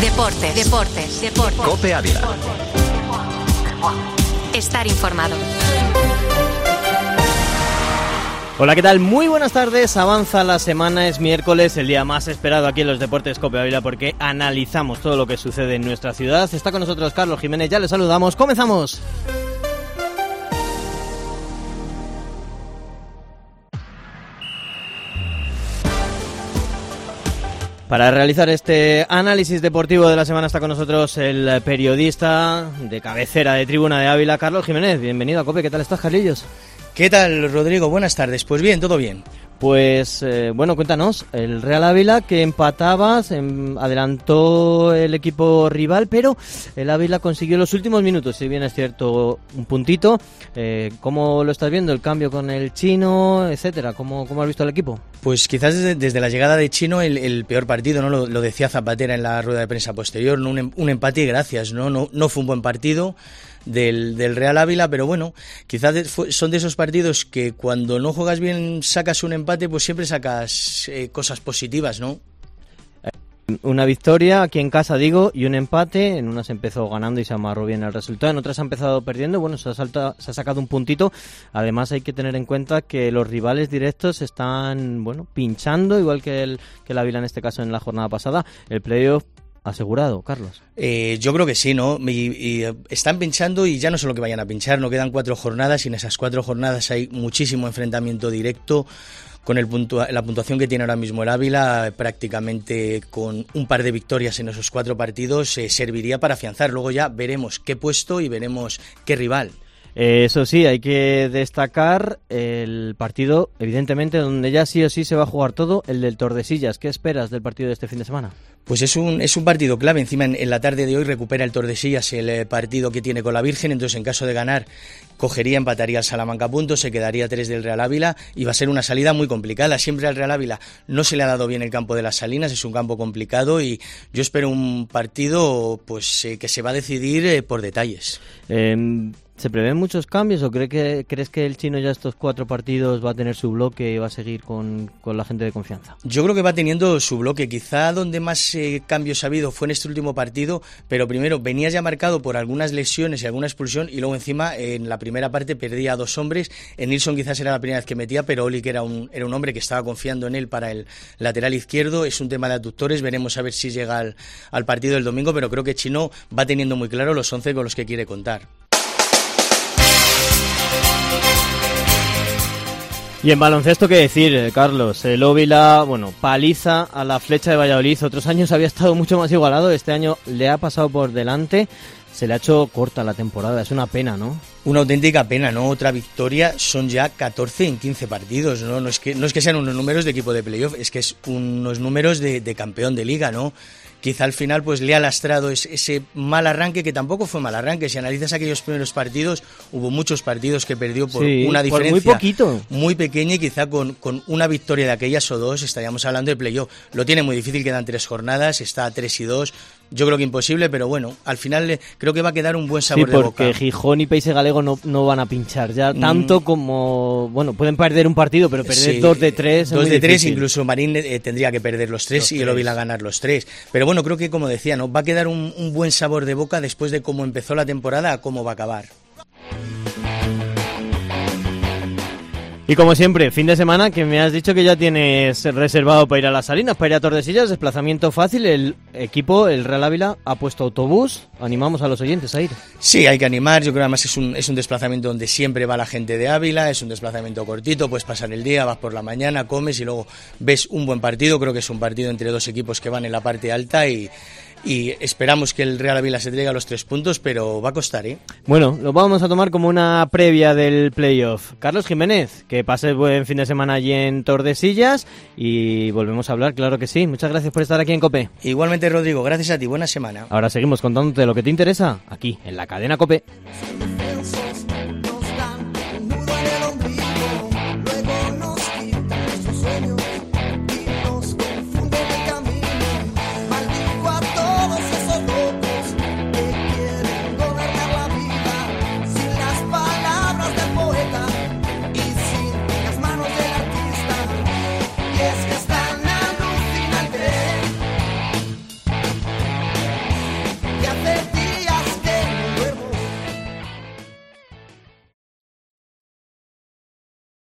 Deportes. COPE Ávila. Estar informado. Hola, ¿qué tal? Muy buenas tardes. Avanza la semana, es miércoles, el día más esperado aquí en los Deportes COPE Ávila porque analizamos todo lo que sucede en nuestra ciudad. Está con nosotros Carlos Jiménez, ya le saludamos. ¡Comenzamos! Para realizar este análisis deportivo de la semana está con nosotros el periodista de cabecera de Tribuna de Ávila, Carlos Jiménez. Bienvenido a COPE. ¿Qué tal estás, Carlillos? ¿Qué tal, Rodrigo? Buenas tardes. Pues bien, todo bien. Pues, bueno, cuéntanos, el Real Ávila que empataba, adelantó el equipo rival, pero el Ávila consiguió los últimos minutos, si bien es cierto, un puntito. ¿Cómo lo estás viendo, el cambio con el Chino, etcétera? ¿Cómo has visto el equipo? Pues quizás desde la llegada de Chino el peor partido, ¿no? Lo decía Zapatera en la rueda de prensa posterior, ¿no? Un empate y gracias, ¿no? No fue un buen partido del Real Ávila, pero bueno, quizás son de esos partidos que cuando no juegas bien sacas un empate, pues siempre sacas cosas positivas, ¿no? Una victoria aquí en casa, digo, y un empate. En unas empezó ganando y se amarró bien el resultado, en otras ha empezado perdiendo. Bueno, se ha sacado un puntito. Además hay que tener en cuenta que los rivales directos están, bueno, pinchando, igual que el Ávila en este caso en la jornada pasada. El playoff asegurado, Carlos. Yo creo que sí, ¿no? Y están pinchando y ya no solo que vayan a pinchar, no quedan 4 jornadas y en esas 4 jornadas hay muchísimo enfrentamiento directo. Con la puntuación que tiene ahora mismo el Ávila, prácticamente con un par de victorias en esos 4 partidos, serviría para afianzar. Luego ya veremos qué puesto y veremos qué rival. Eso sí, hay que destacar el partido, evidentemente, donde ya sí o sí se va a jugar todo, el del Tordesillas. ¿Qué esperas del partido de este fin de semana? Pues es un partido clave. Encima en la tarde de hoy recupera el Tordesillas el partido que tiene con la Virgen, entonces en caso de ganar empataría al Salamanca a puntos, se quedaría 3 del Real Ávila y va a ser una salida muy complicada. Siempre al Real Ávila no se le ha dado bien el campo de las Salinas, es un campo complicado y yo espero un partido pues que se va a decidir por detalles. ¿Se prevén muchos cambios o crees que el Chino ya estos 4 partidos va a tener su bloque y va a seguir con la gente de confianza? Yo creo que va teniendo su bloque. Quizá donde más cambios ha habido fue en este último partido, pero primero venía ya marcado por algunas lesiones y alguna expulsión y luego encima en la primera parte perdía a 2 hombres. En Nilsson quizás era la primera vez que metía, pero Oli, que era un hombre que estaba confiando en él para el lateral izquierdo. Es un tema de aductores, veremos a ver si llega al partido del domingo, pero creo que Chino va teniendo muy claro los 11 con los que quiere contar. Y en baloncesto, ¿qué decir, Carlos? El Ávila, bueno, paliza a la Flecha de Valladolid. Otros años había estado mucho más igualado, este año le ha pasado por delante. Se le ha hecho corta la temporada, es una pena, ¿no? Una auténtica pena, ¿no? Otra victoria, son ya 14 en 15 partidos, ¿no? No es que sean unos números de equipo de playoff, es que es unos números de campeón de liga, ¿no? Quizá al final pues le ha lastrado ese mal arranque, que tampoco fue mal arranque. Si analizas aquellos primeros partidos, hubo muchos partidos que perdió por una diferencia por muy poquito, muy pequeña, y quizá con una victoria de aquellas o 2 estaríamos hablando de playoff. Lo tiene muy difícil, quedan 3 jornadas, está a 3-2. Yo creo que imposible, pero bueno, al final creo que va a quedar un buen sabor de boca. Sí, porque Gijón y País Galego no van a pinchar ya tanto como... Bueno, pueden perder un partido, pero perder 2 de 3 2 de 3, incluso Marín tendría que perder los 3 y el Ávila ganar los 3. Pero bueno, creo que, como decía, ¿no? Va a quedar un buen sabor de boca después de cómo empezó la temporada a cómo va a acabar. Y como siempre, fin de semana, que me has dicho que ya tienes reservado para ir a las Salinas, para ir a Tordesillas, desplazamiento fácil. El equipo, el Real Ávila, ha puesto autobús. Animamos a los oyentes a ir. Sí, hay que animar. Yo creo que además es un desplazamiento donde siempre va la gente de Ávila. Es un desplazamiento cortito, puedes pasar el día, vas por la mañana, comes y luego ves un buen partido. Creo que es un partido entre 2 equipos que van en la parte alta y esperamos que el Real Ávila se traiga los 3 puntos, pero va a costar, ¿eh? Bueno, lo vamos a tomar como una previa del playoff. Carlos Jiménez, que pases buen fin de semana allí en Tordesillas y volvemos a hablar, claro que sí. Muchas gracias por estar aquí en COPE. Igualmente, Rodrigo, gracias a ti, buena semana. Ahora seguimos contándote lo que te interesa aquí en la cadena COPE.